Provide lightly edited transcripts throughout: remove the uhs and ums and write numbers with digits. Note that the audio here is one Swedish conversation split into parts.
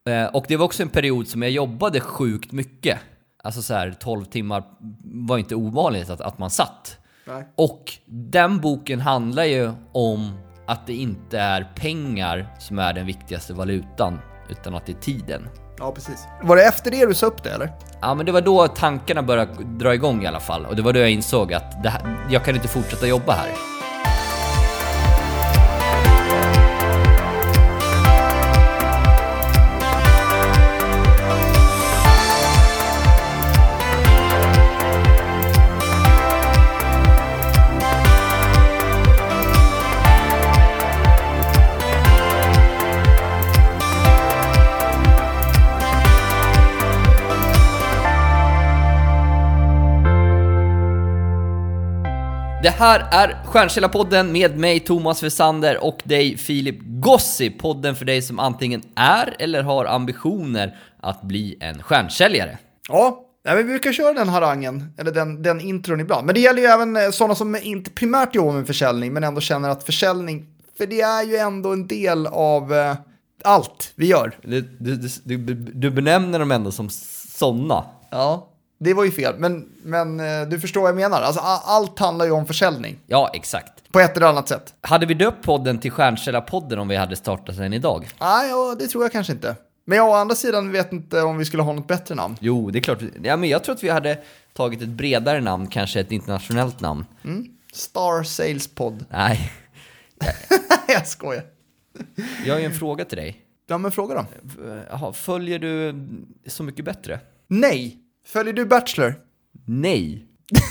Och det var också en period som jag jobbade sjukt mycket. Alltså så här 12 timmar var inte ovanligt att man satt. Nej. Och den boken handlar ju om att det inte är pengar som är den viktigaste valutan, utan att det är tiden. Ja, precis. Var det efter det du sa upp det, eller? Ja, men det var då tankarna började dra igång i alla fall. Och det var då jag insåg att jag kan inte fortsätta jobba här. Det här är Stjärnkällarpodden med mig Thomas Wessander och dig Filip Gossi. Podden för dig som antingen är eller har ambitioner att bli en stjärnsäljare. Ja, vi brukar köra den harangen, eller den intron ibland. Men det gäller ju även sådana som inte primärt jobbar med försäljning, men ändå känner att försäljning, för det är ju ändå en del av allt vi gör. Du benämner dem ändå som sådana. Ja, det var ju fel, men du förstår vad jag menar. Alltså, allt handlar ju om försäljning. Ja, exakt. På ett eller annat sätt. Hade vi döpt podden till Stjärnkällarpodden om vi hade startat den idag? Nej, ja, det tror jag kanske inte. Men jag å andra sidan vet inte om vi skulle ha något bättre namn. Jo, det är klart. Ja, men jag tror att vi hade tagit ett bredare namn, kanske ett internationellt namn. Star Sales Pod. Nej. Jag skojar. Jag har ju en fråga till dig. Ja, men fråga då. Jaha, följer du Så mycket bättre? Nej. Följer du Bachelor? Nej.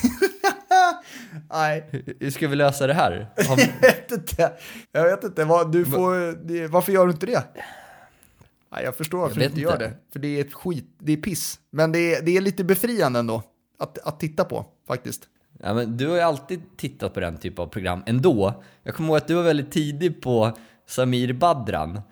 Nej. Hur ska vi lösa det här? Jag vet inte. Varför gör du inte det? Nej, jag förstår varför du inte gör det. För det är ett skit, det är piss. Men det är lite befriande ändå att titta på, faktiskt. Ja, men du har ju alltid tittat på den typ av program ändå. Jag kommer ihåg att du var väldigt tidig på Samir Badran.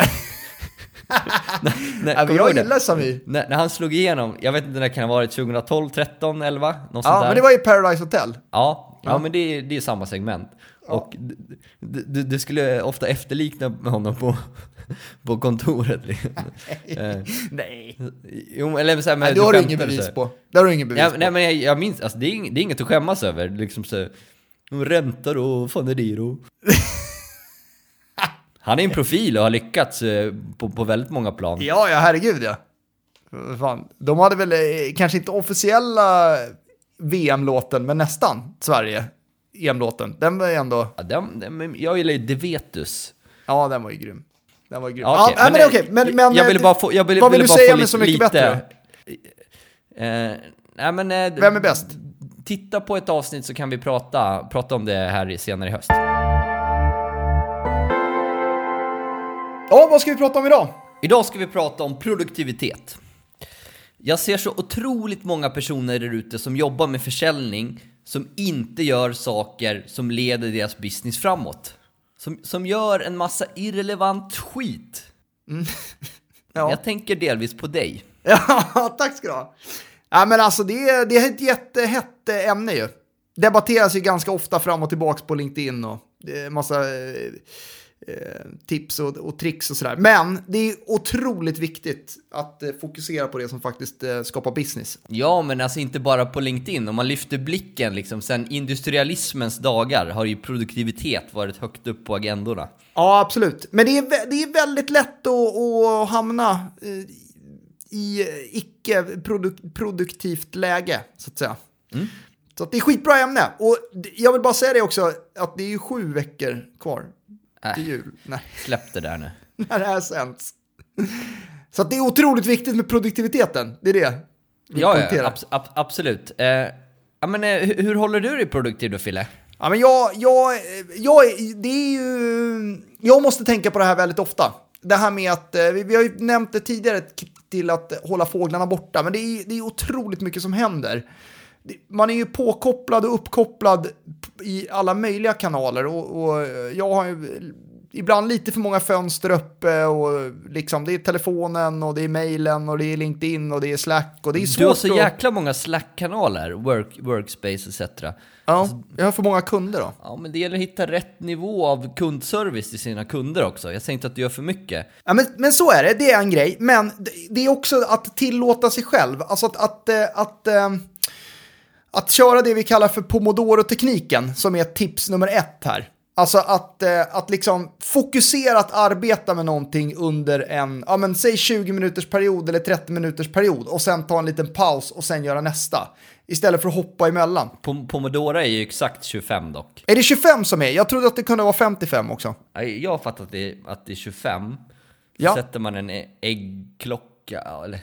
Jag gillar Samir. När han slog igenom, jag vet inte när det kan ha varit, 2012, 13, 11? Något Ja, men det var ju Paradise Hotel. Ja, men det är samma segment. Ja. Och du skulle ofta efterlikna med honom på kontoret. Nej. Jo, eller så här, det har du ingen bevis på. Det har du ingen bevis på. Nej, men jag minns, alltså, det är inget att skämmas över. Liksom så, räntor och fanediro. Han är en profil och har lyckats på väldigt många plan. Ja, herregud, ja. Fan. De hade väl kanske inte officiella VM-låten, men nästan Sverige EM-låten. Den var ju ändå... Ja, jag gillar ju Det Vetus. Ja, den var ju grym. Den var grym. Ja, okay. Men okej. Men jag ville bara få, vad vill du säga med Så mycket bättre? Nej, men, vem är bäst? Titta på ett avsnitt så kan vi prata om det här senare i höst. Ja, vad ska vi prata om idag? Idag ska vi prata om produktivitet. Jag ser så otroligt många personer där ute som jobbar med försäljning som inte gör saker som leder deras business framåt. Som gör en massa irrelevant skit. Ja. Jag tänker delvis på dig. Ja, tack ska du ha. Ja, men alltså det är ett jättehett ämne ju. Debatteras ju ganska ofta fram och tillbaka på LinkedIn och massa tips och tricks och sådär. Men det är otroligt viktigt att fokusera på det som faktiskt skapar business. Ja, men alltså inte bara på LinkedIn. Om man lyfter blicken liksom, sen industrialismens dagar har ju produktivitet varit högt upp på agendorna. Ja, absolut. Men det är väldigt lätt att hamna i icke-produktivt läge, så att säga. Så att det är skitbra ämne. Och jag vill bara säga det också, att det är ju 7 veckor kvar till jul. Nej. Släpp det där nu. När det här sänds. Så att det är otroligt viktigt med produktiviteten. Det är det. Ja, absolut. Men hur håller du dig produktiv då, Fille? Ja, men det är ju... Jag måste tänka på det här väldigt ofta. Det här med att, vi har ju nämnt det tidigare till att hålla fåglarna borta. Men det är otroligt mycket som händer. Man är ju påkopplad och uppkopplad i alla möjliga kanaler. Och jag har ju ibland lite för många fönster uppe och liksom det är telefonen och det är mailen och det är LinkedIn och det är Slack och det är svårt. Du har så jäkla många Slack-kanaler, workspace etc. Ja, alltså, jag har för många kunder då. Ja, men det gäller att hitta rätt nivå av kundservice till sina kunder också. Jag säger inte att du gör för mycket. Ja, men så är det är en grej. Men det är också att tillåta sig själv. Alltså att köra det vi kallar för Pomodoro-tekniken, som är tips nummer 1 här. Alltså att liksom fokusera att arbeta med någonting under en, säg 20 minuters period eller 30 minuters period och sen ta en liten paus och sen göra nästa. Istället för att hoppa emellan. Pomodoro är ju exakt 25 dock. Är det 25 som är? Jag trodde att det kunde vara 55 också. Jag har fattat att det är 25. Så ja. Sätter man en äggklocka, eller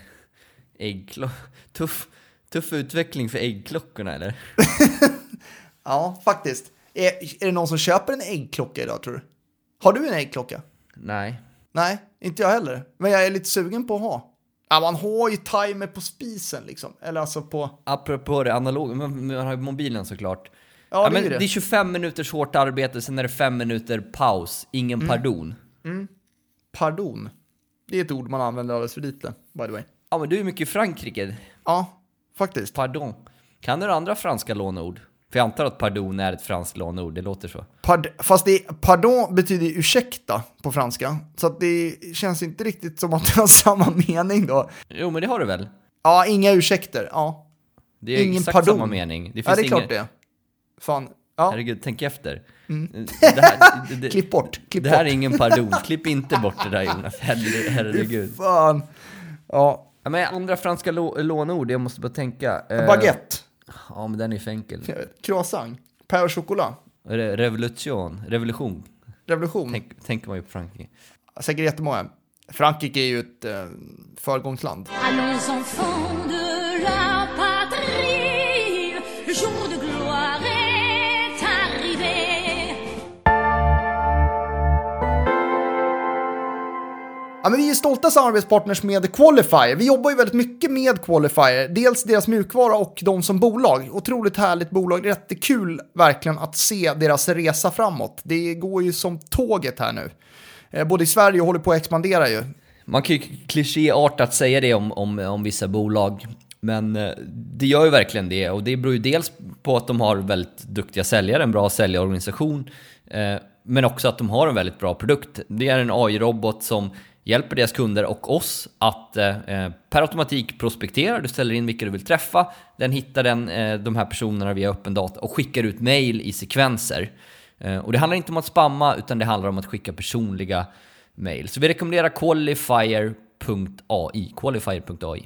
tuff utveckling för äggklockorna, eller? Ja, faktiskt. Är det någon som köper en äggklocka idag, tror du? Har du en äggklocka? Nej. Nej, inte jag heller. Men jag är lite sugen på att ha. Ja, man har ju timer på spisen liksom. Eller alltså på... Apropå det analoga, man har ju mobilen såklart. Ja, men det är 25 minuters hårt arbete, sen är det 5 minuter paus. Ingen pardon. Pardon. Det är ett ord man använder alldeles för lite, by the way. Ja, men du är mycket i Frankrike. Ja, faktiskt. Pardon. Kan du andra franska lånord? För jag antar att pardon är ett franskt lånord, det låter så. Fast pardon betyder ursäkta på franska. Så att det känns inte riktigt som att det har samma mening då. Jo, men det har du väl? Ja, inga ursäkter, ja. Det är ingen exakt pardon. Samma mening. Det finns ja, det är klart det. Fan. Ja. Herregud, tänk efter. Klipp bort. Det här är ingen pardon. Klipp inte bort det där, Jonas. Herregud. Fan. Ja. Men andra franska lånord, jag måste bara tänka. Baguette. Ja, men den är för enkel. Croissant. Pain au chocolat. Revolution. Tänker man ju på Frankrike. Säkert jättemånga. Frankrike är ju ett föregångsland. Allons enfants de la patrie, le jour de gloire est arrivé. Ja, men vi är stolta samarbetspartners med Qualifier. Vi jobbar ju väldigt mycket med Qualifier. Dels deras mjukvara och de som bolag. Otroligt härligt bolag. Det är jättekul verkligen att se deras resa framåt. Det går ju som tåget här nu. Både i Sverige och håller på att expandera ju. Man kan ju klichéartat säga det om vissa bolag. Men det gör ju verkligen det. Och det beror ju dels på att de har väldigt duktiga säljare, en bra säljarorganisation. Men också att de har en väldigt bra produkt. Det är en AI-robot som hjälper deras kunder och oss att per automatik prospektera. Du ställer in vilka du vill träffa. Den hittar de här personerna via öppen data och skickar ut mail i sekvenser. Och det handlar inte om att spamma, utan det handlar om att skicka personliga mail. Så vi rekommenderar Qualifier.ai. Qualifier.ai.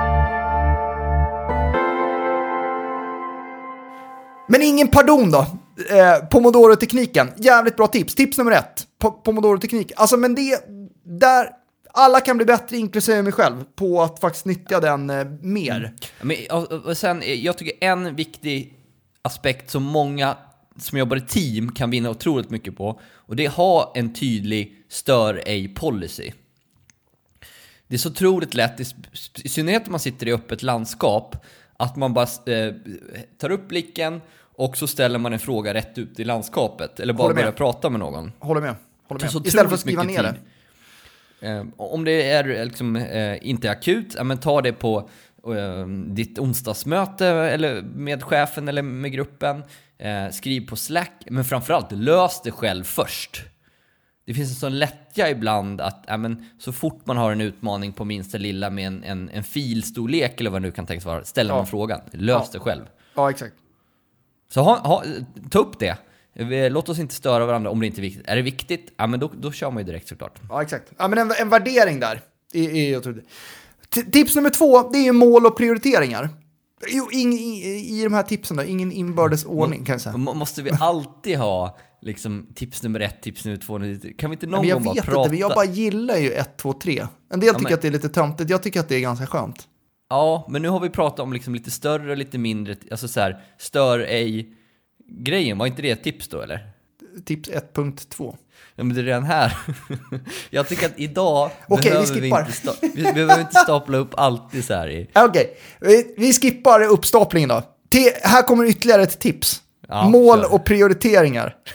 Men ingen pardon då. Pomodoro-tekniken. Jävligt bra tips. Tips nummer 1. Pomodoro-teknik. Alltså, men det... Där alla kan bli bättre, inklusive mig själv, på att faktiskt nyttja den mer. Men, och sen, jag tycker en viktig aspekt som många som jobbar i team kan vinna otroligt mycket på, och det är att ha en tydlig stör ej-policy. Det är så otroligt lätt, i synnerhet om man sitter i öppet landskap, att man bara tar upp blicken och så ställer man en fråga rätt ut i landskapet, eller bara börjar prata med någon. Håller med. Istället för att skriva ner det. Om det är liksom, inte akut, men ta det på ditt onsdagsmöte eller med chefen eller med gruppen. Skriv på Slack, men framförallt lös det själv först. Det finns en sån lättja ibland att så fort man har en utmaning på minsta lilla med en filstorlek eller vad det nu kan tänkas vara, ställer man frågan. Lös det själv. Ja, exakt. Så ta upp det. Låt oss inte störa varandra om det inte är viktigt. Är det viktigt? Ja, men då kör man ju direkt såklart. Ja, exakt. Ja, men en värdering där är jag tror det. Tips nummer 2, det är mål och prioriteringar. I de här tipsen då, ingen inbördes ordning kan jag säga. Måste vi alltid ha liksom tips nummer 1, tips nummer 2? Kan vi inte någon gång bara prata? Jag vet inte, jag bara gillar ju 1, 2, 3. En del tycker att det är lite töntigt, jag tycker att det är ganska skönt. Ja, men nu har vi pratat om liksom lite större och lite mindre, alltså så här, stör ej grejen. Var inte det ett tips då, eller? Tips 1.2. Ja, men det är redan här. Jag tycker att idag vi behöver inte stapla upp alltid så här i. Okej, vi skippar uppstaplingen då. Här kommer ytterligare ett tips. Ja, mål och prioriteringar.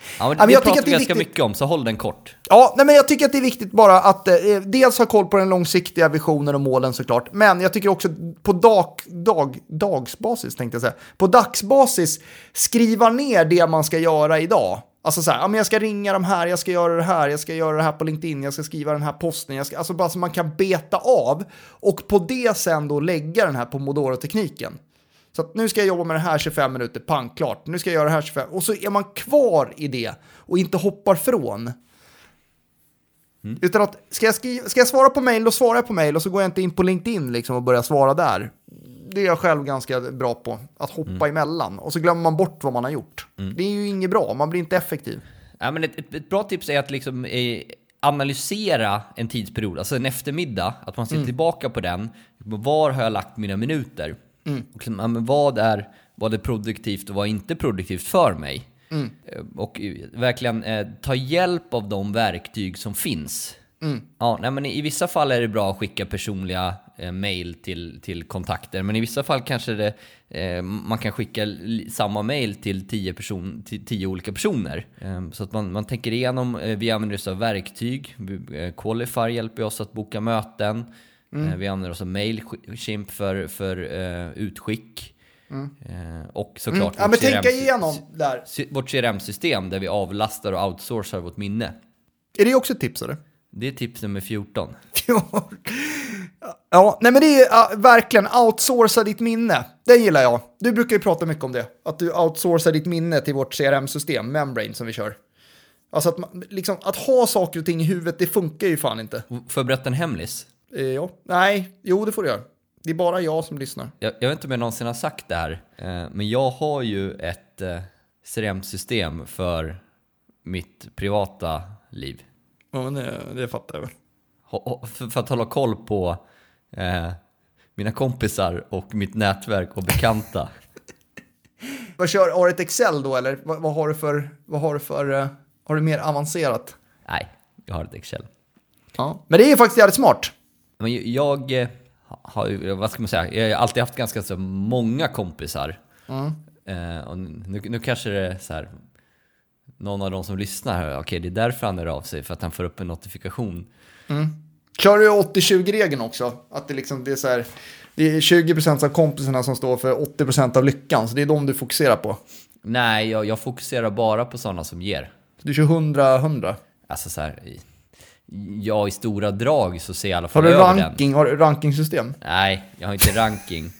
Ja, men men det jag tycker pratar att vi det är ganska viktigt. mycket om, så håll den kort. Ja, nej, men jag tycker att det är viktigt bara att dels ha koll på den långsiktiga visionen och målen såklart. Men jag tycker också på dagsbasis, tänkte jag säga. På dagsbasis skriva ner det man ska göra idag. Alltså så här, ja, men jag ska ringa de här, jag ska göra det här, jag ska göra det här på LinkedIn, jag ska skriva den här posten. Alltså bara så man kan beta av och på det sen då lägga den här Pomodoro-tekniken. Så att nu ska jag jobba med det här 25 minuter, pang, klart. Nu ska jag göra det här 25. Och så är man kvar i det och inte hoppar från. Utan att, ska jag svara på mejl, då svarar jag på mejl och så går jag inte in på LinkedIn liksom och börjar svara där. Det är jag själv ganska bra på, att hoppa emellan. Och så glömmer man bort vad man har gjort. Det är ju inget bra, man blir inte effektiv. Ja, men ett bra tips är att liksom, analysera en tidsperiod, alltså en eftermiddag, att man ser tillbaka på den. Var har jag lagt mina minuter? Och liksom, ja, men vad är produktivt och vad är inte produktivt för mig? Och verkligen ta hjälp av de verktyg som finns. Ja, nej, men i vissa fall är det bra att skicka personliga mejl till kontakter, men i vissa fall kanske man kan skicka samma mejl till 10 olika personer. Så att man tänker igenom, vi använder oss av verktyg. Qualify hjälper oss att boka möten. Vi använder oss av Mailchimp för utskick. Och såklart Ja, men tänka igenom där. Vårt CRM-system där vi avlastar och outsourcar vårt minne. Är det också ett tips eller? Det är tips nummer 14. Ja, nej men det är verkligen outsourca ditt minne. Det gillar jag. Du brukar ju prata mycket om det. Att du outsourcar ditt minne till vårt CRM-system, Membrane, som vi kör. Alltså att ha saker och ting i huvudet, det funkar ju fan inte. Får jag berätta en hemlis? Ja. Nej, jo det får du göra. Det är bara jag som lyssnar. Jag vet inte om jag någonsin har sagt det här, men jag har ju ett CRM-system för mitt privata liv. Ja, men det fattar jag väl. För att hålla koll på mina kompisar och mitt nätverk och bekanta. Har du ett Excel då eller vad har du för har du mer avancerat? Nej, jag har ett Excel. Ja, men det är faktiskt jävligt smart. Men jag har, vad ska man säga, jag har alltid haft ganska så många kompisar. Och nu kanske det är så här, någon av de som lyssnar här, okej, det är därför han är av sig, för att han får upp en notifikation. Kör du 80-20-regeln också? Att det liksom, det är så här, det är 20% av kompisarna som står för 80% av lyckan, så det är de du fokuserar på. Nej, jag fokuserar bara på sådana som ger. Du kör 100-100. Alltså så här, i stora drag så ser jag i alla fall har du över ranking? Har du rankingsystem? Nej, jag har inte ranking.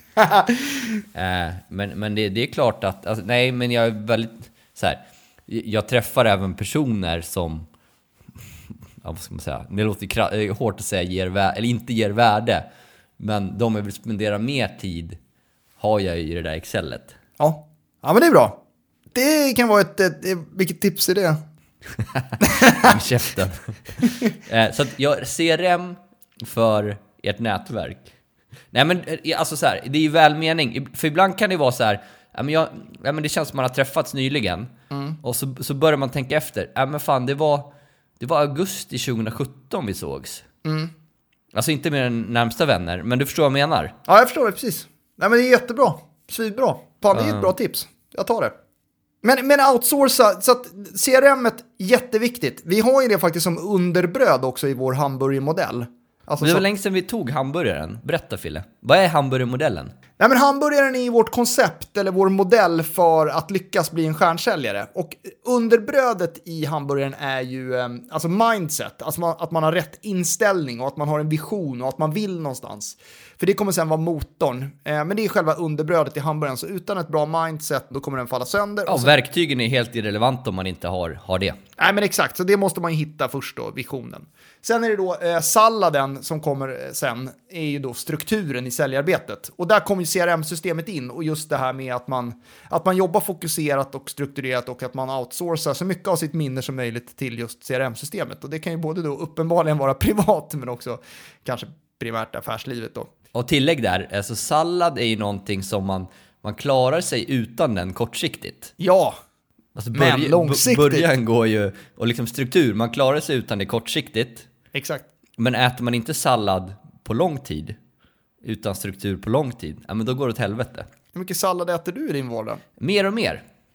Men det är klart att, alltså, nej, men jag är väldigt så här, jag träffar även personer som, ja, vad ska man säga, det låter hårt att säga eller inte ger värde, men de jag vill spendera mer tid har jag i det där Excelet. Ja, men det är bra. Det kan vara vilket tips är det? Med käften. Så att jag CRM för ert nätverk. Nej, men alltså så här, det är ju välmening. För ibland kan det vara så här, men det känns som man har träffats nyligen. Och så börjar man tänka efter. Men fan, det var augusti 2017 vi sågs. Alltså inte med den närmsta vänner, men du förstår vad jag menar. Ja, jag förstår det precis. Nej, men det är jättebra. Svinbra. Fan, det är ett bra tips. Jag tar det. Men outsourca, så att CRM-et jätteviktigt. Vi har ju det faktiskt som underbröd också i vår hamburgermodell. Alltså, det var länge sedan vi tog hamburgaren. Berätta, Fille. Vad är hamburgermodellen? Nej, men hamburgaren är vårt koncept eller vår modell för att lyckas bli en stjärnsäljare. Och underbrödet i hamburgaren är ju alltså mindset. Alltså att man har rätt inställning och att man har en vision och att man vill någonstans. För det kommer sen vara motorn. Men det är själva underbrödet i hamburgaren. Så utan ett bra mindset då kommer den falla sönder. Ja, verktygen är helt irrelevant om man inte har det. Nej, men exakt. Så det måste man ju hitta först då, visionen. Sen är det då salladen som kommer sen, är ju då strukturen i säljarbetet. Och där kommer ju CRM-systemet in och just det här med att man jobbar fokuserat och strukturerat och att man outsourcar så mycket av sitt minne som möjligt till just CRM-systemet. Och det kan ju både då uppenbarligen vara privat men också kanske primärt affärslivet då. Och tillägg där, alltså sallad är ju någonting som man klarar sig utan den kortsiktigt. Ja, alltså men långsiktigt. Början går ju, och liksom struktur, man klarar sig utan det kortsiktigt. Exakt. Men äter man inte sallad på lång tid, utan struktur på lång tid, ja, men då går det åt helvete. Hur mycket sallad äter du i din vardag? Mer och mer.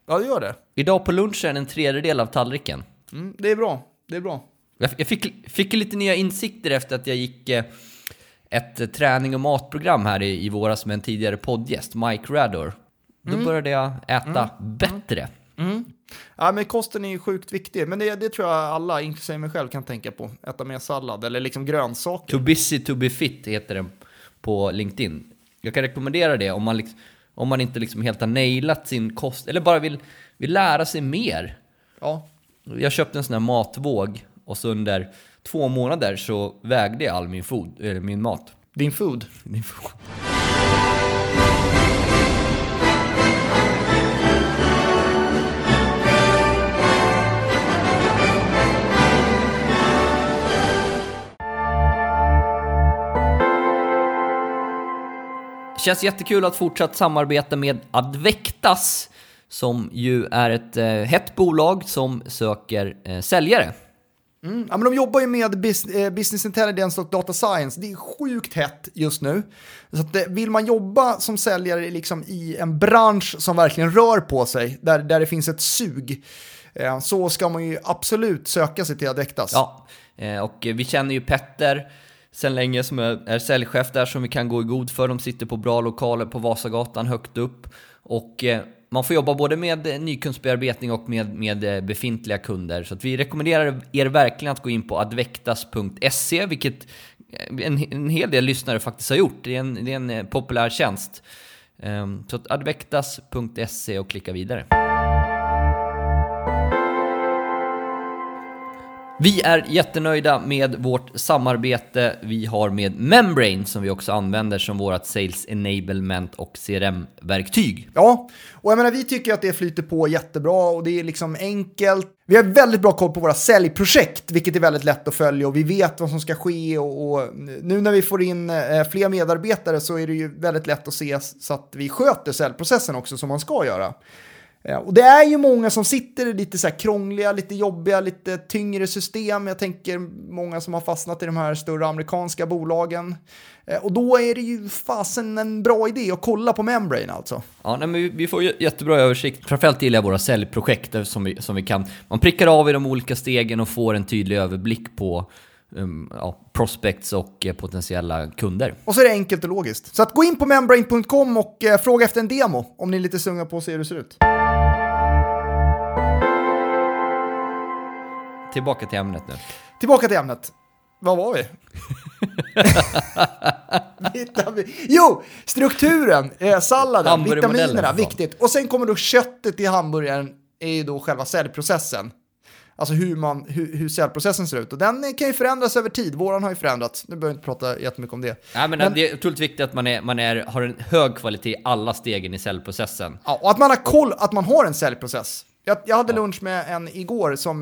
Ja, det gör det. Idag på lunchen en tredjedel av tallriken. Det är bra. Det är bra. Jag fick lite nya insikter efter att jag gick ett träning- och matprogram här i våras med en tidigare poddgäst, Mike Rador. Då började jag äta bättre. Ja, men kosten är ju sjukt viktig. Men det tror jag alla, inklusive mig själv, kan tänka på. Äta mer sallad eller liksom grönsaker. Too busy to be fit heter den på LinkedIn. Jag kan rekommendera det om man inte liksom helt har nailat sin kost. Eller bara vill lära sig mer. Ja. Jag köpte en sån här matvåg. Och så under 2 månader så vägde jag all min mat. Din food. Min food. Känns jättekul att fortsätta samarbeta med Advectas, som ju är ett hett bolag som söker säljare. Ja, men de jobbar ju med business intelligence och data science. Det är sjukt hett just nu. Så att vill man jobba som säljare liksom i en bransch som verkligen rör på sig, där det finns ett sug, så ska man ju absolut söka sig till Advectas. Ja, och vi känner ju Petter sen länge som är säljchef där, som vi kan gå i god för. De sitter på bra lokaler på Vasagatan högt upp. Och man får jobba både med nykundsbearbetning och med befintliga kunder. Så att vi rekommenderar er verkligen att gå in på advectas.se, vilket en hel del lyssnare faktiskt har gjort. Det är en populär tjänst. Så att advectas.se och klicka vidare. Vi är jättenöjda med vårt samarbete vi har med Membrane, som vi också använder som vårt Sales Enablement och CRM-verktyg. Ja, och jag menar, vi tycker att det flyter på jättebra och det är liksom enkelt. Vi har väldigt bra koll på våra säljprojekt, vilket är väldigt lätt att följa, och vi vet vad som ska ske, och nu när vi får in fler medarbetare så är det ju väldigt lätt att se så att vi sköter säljprocessen också som man ska göra. Och det är ju många som sitter i lite så här krångliga, lite jobbiga, lite tyngre system. Jag tänker många som har fastnat i de här större amerikanska bolagen. Och då är det ju fasen en bra idé att kolla på Membrane alltså. Ja, nej, men vi får jättebra översikt. Framförallt gillar jag våra säljprojekt som vi kan. Man prickar av i de olika stegen och får en tydlig överblick på prospects och potentiella kunder. Och så är det enkelt och logiskt. Så att gå in på membrane.com och fråga efter en demo om ni är lite sugna på att se hur det ser ut. Tillbaka till ämnet nu. Tillbaka till ämnet. Vad var vi? Jo, strukturen, salladen, vitaminerna, viktigt. Och sen kommer då köttet i hamburgaren, är ju då själva säljprocessen. Alltså hur säljprocessen ser ut. Och den kan ju förändras över tid. Våran har ju förändrats. Nu behöver vi inte prata jättemycket om det. Ja, men det är otroligt viktigt att man har en hög kvalitet i alla stegen i säljprocessen. Ja, och att man har koll att man har en säljprocess. Jag hade lunch med en igår som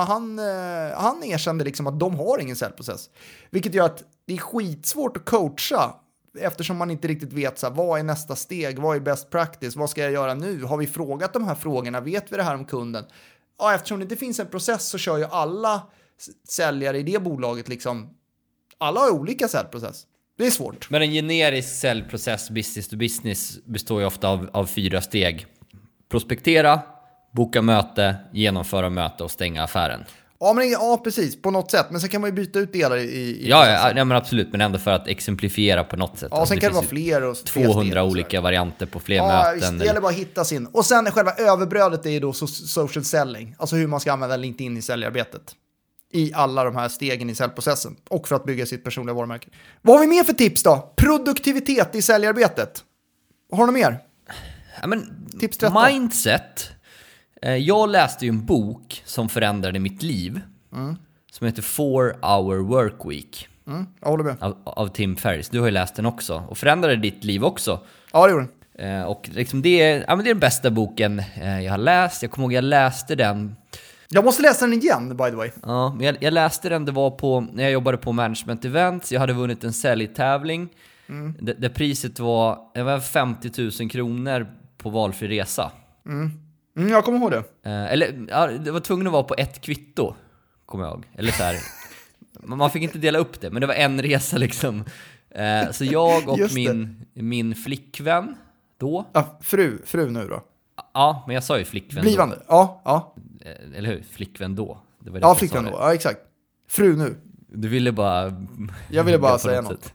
han erkände liksom att de har ingen säljprocess. Vilket gör att det är skitsvårt att coacha, eftersom man inte riktigt vet så här, vad är nästa steg, vad är best practice, vad ska jag göra nu? Har vi frågat de här frågorna? Vet vi det här om kunden? Ja, eftersom det inte finns en process så kör ju alla säljare i det bolaget liksom, alla har olika säljprocess. Det är svårt. Men en generisk säljprocess business to business består ju ofta av 4 steg. Prospektera, boka möte, genomföra möte och stänga affären. Ja, precis, på något sätt. Men sen kan man ju byta ut delar i ja, men absolut, men ändå för att exemplifiera på något sätt. Ja, alltså, sen kan det vara fler och 200 olika varianter på fler möten. Visst, det gäller bara att hitta sin. Och sen själva överbrödet är ju då social selling. Alltså hur man ska använda LinkedIn i säljarbetet. I alla de här stegen i säljprocessen. Och för att bygga sitt personliga varumärke. Vad har vi mer för tips då? Produktivitet i säljarbetet. Har du mer? Ja, men tips 13. Mindset. Jag läste ju en bok som förändrade mitt liv. Som heter 4-Hour Workweek. Jag håller med. Av Tim Ferriss. Du har ju läst den också. Och förändrade ditt liv också. Ja, det gjorde den. Och liksom det är den bästa boken jag har läst. Jag kommer ihåg jag läste den. Jag måste läsa den igen, by the way. Ja, men jag läste den. Det var när jag jobbade på management events. Jag hade vunnit en säljtävling. Där priset var 50 000 kronor på valfri resa. Jag kommer ihåg det. Det var tvungen att vara på ett kvitto, kommer jag ihåg. Eller så här, man fick inte dela upp det, men det var en resa liksom. Så jag och min flickvän då. Ja, fru nu då. Ja, men jag sa ju flickvän Blivande, ja. då. Eller hur? Flickvän då. Det var Ja, flickvän då, ja exakt. Fru nu. Du ville bara... Jag ville bara säga något.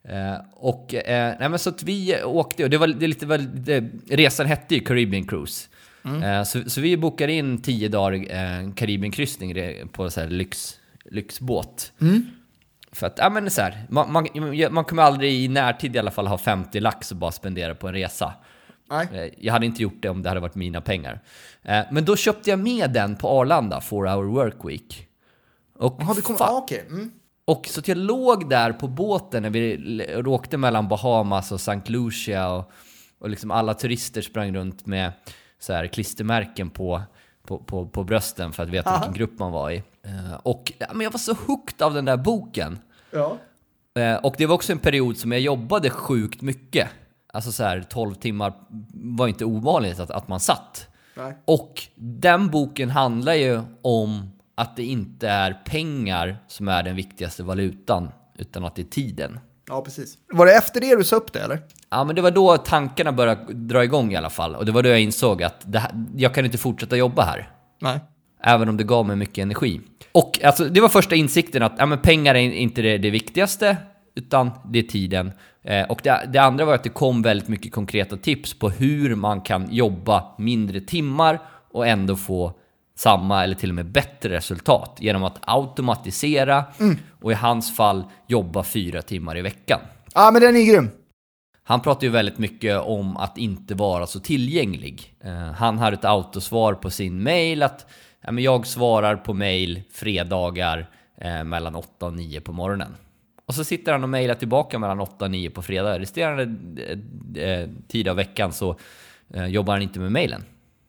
Nej, men så att vi åkte, och det är lite resan hette ju Caribbean Cruise. Så vi bokade in 10 dagar Karibienkryssning på så här lyxbåt. För att, ja men så här, man kommer aldrig i närtid i alla fall ha 50 lax och bara spendera på en resa. Nej. Jag hade inte gjort det om det hade varit mina pengar. Men då köpte jag med den på Arlanda, 4-hour work week. Och okej. Och så att jag låg där på båten när vi åkte mellan Bahamas och St. Lucia och liksom alla turister sprang runt med så här klistermärken på brösten för att veta vilken grupp man var i. Och men jag var så hooked av den där boken. Ja. Och det var också en period som jag jobbade sjukt mycket. Alltså så här 12 timmar var inte ovanligt att man satt. Nej. Och den boken handlar ju om att det inte är pengar som är den viktigaste valutan, utan att det är tiden. Ja, precis. Var det efter det du sa upp det, eller? Ja, men det var då tankarna började dra igång i alla fall. Och det var då jag insåg att jag kan inte fortsätta jobba här. Nej. Även om det gav mig mycket energi. Och alltså, det var första insikten att men pengar är inte det viktigaste, utan det är tiden. Och det andra var att det kom väldigt mycket konkreta tips på hur man kan jobba mindre timmar och ändå få samma eller till och med bättre resultat genom att automatisera och i hans fall jobba 4 timmar i veckan. Ja, men den är grym. Han pratar ju väldigt mycket om att inte vara så tillgänglig. Han har ett autosvar på sin mail att jag svarar på mail fredagar mellan 8 och 9 på morgonen. Och så sitter han och mejlar tillbaka mellan 8 och 9 på fredag. Resterande tid av veckan så jobbar han inte med mejlen.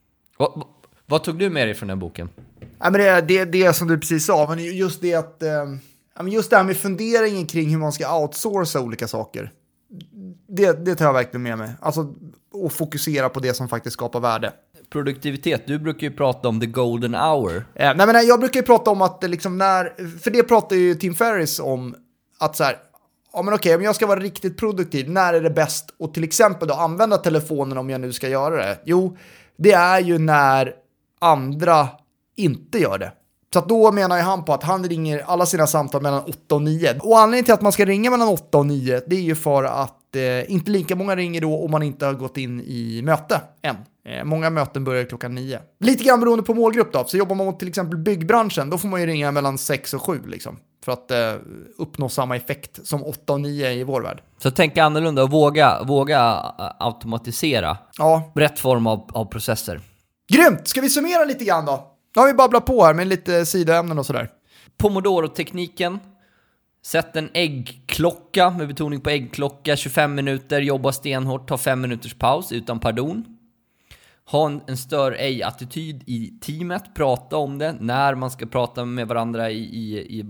Vad tog du med dig från den boken? Ja, men det som du precis sa, men just det att just det här med funderingen kring hur man ska outsourca olika saker. Det tar jag verkligen med mig. Alltså att fokusera på det som faktiskt skapar värde. Produktivitet, du brukar ju prata om the golden hour. Nej, jag brukar ju prata om att liksom för det pratar ju Tim Ferriss om att så här, ja men okej, om jag ska vara riktigt produktiv, när är det bäst att till exempel då använda telefonen om jag nu ska göra det? Jo, det är ju när andra inte gör det. Så att då menar ju han på att han ringer alla sina samtal mellan 8 och 9. Och anledningen till att man ska ringa mellan 8 och 9, det är ju för att inte lika många ringer då om man inte har gått in i möte än. Många möten börjar klockan 9. Lite grann beroende på målgrupp då. Så jobbar man mot till exempel byggbranschen, då får man ju ringa mellan 6 och 7 liksom. För att uppnå samma effekt som 8 och 9 i vår värld. Så tänka annorlunda och våga automatisera. Ja. Rätt form av processer. Grymt! Ska vi summera lite grann då? Nu har vi babblat på här med lite sidoämnen och sådär. Pomodoro-tekniken. Sätt en äggklocka, med betoning på äggklocka, 25 minuter, jobba stenhårt, ta 5 minuters paus utan pardon. Ha en stör ej-attityd i teamet, prata om det när man ska prata med varandra i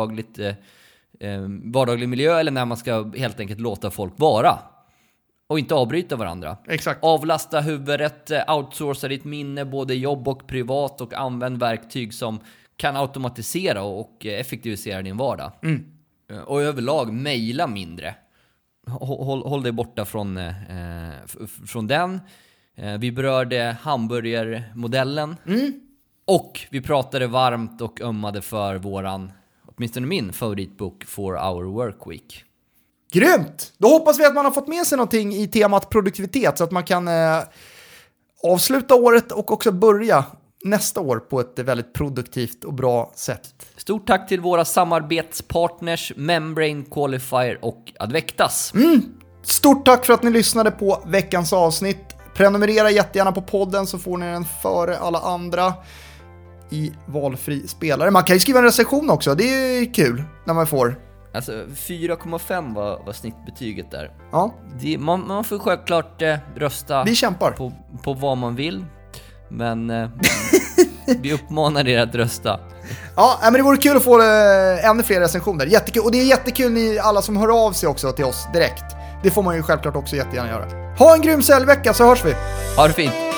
vardaglig miljö eller när man ska helt enkelt låta folk vara. Och inte avbryta varandra. Exakt. Avlasta huvudet, outsourca ditt minne, både jobb och privat, och använd verktyg som kan automatisera och effektivisera din vardag. Och överlag, mejla mindre. Håll dig borta från den. Vi berörde hamburgermodellen. Och vi pratade varmt och ömmade för åtminstone min favoritbok, 4-hour work week. Grymt! Då hoppas vi att man har fått med sig någonting i temat produktivitet så att man kan avsluta året och också börja nästa år på ett väldigt produktivt och bra sätt. Stort tack till våra samarbetspartners Membrane, Qualifier och Advectas. Stort tack för att ni lyssnade på veckans avsnitt. Prenumerera jättegärna på podden så får ni den före alla andra i valfri spelare. Man kan ju skriva en recension också, det är kul när man får. Alltså 4,5 var snittbetyget där. Ja. Man får självklart rösta. Vi kämpar. På vad man vill. Men vi uppmanar er att rösta. Ja, men det vore kul att få ännu fler recensioner. Jättekul. Och det är jättekul ni alla som hör av sig också till oss direkt. Det får man ju självklart också jättegärna göra. Ha en grym säljvecka så hörs vi. Ha det fint.